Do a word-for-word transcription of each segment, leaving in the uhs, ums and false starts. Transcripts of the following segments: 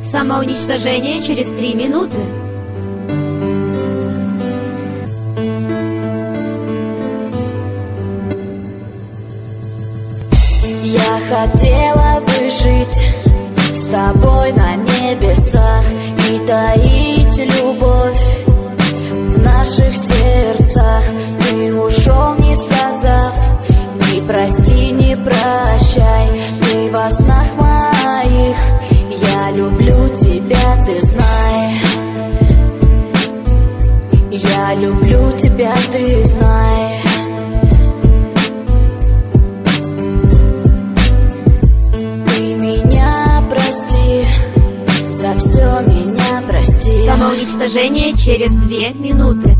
Самоуничтожение через три минуты. Я хотела выжить с тобой на небесах и таить любовь в наших сердцах. Ты ушел, не сказав ни прости, ни прощай. Ты во снах моих, я люблю тебя, ты знай. Я люблю тебя, ты знай. Ты меня прости, за все меня прости. Самоуничтожение через две минуты.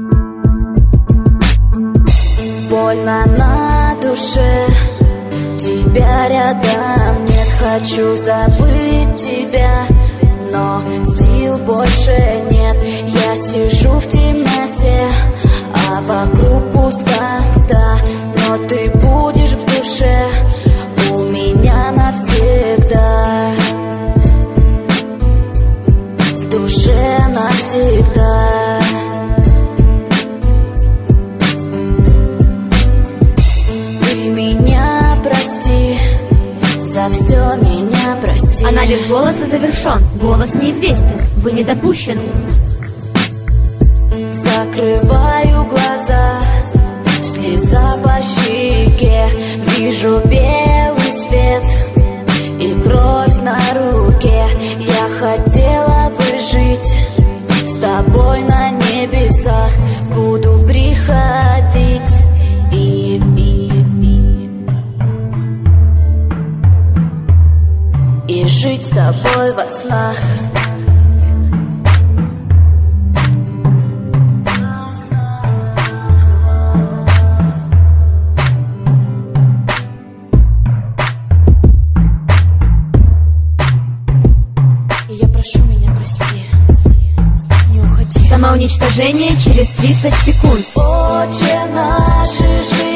Больно на душе, тебя рядом нет. Хочу забыть тебя, но сил больше нет. Я сижу в темноте, а вокруг пустота. Но ты будешь в душе у меня навсегда. В душе навсегда. За все меня прости. Анализ голоса завершен. Голос неизвестен. Вы не допущены. Закрываю глаза, слеза по щеке. Вижу белый свет и кровь на руке. Я хотела бы жить с тобой на небесах. Буду приходить и, и И жить с тобой во снах. И я прошу меня прости, не уходи. Самоуничтожение через тридцать секунд. Отче наш, и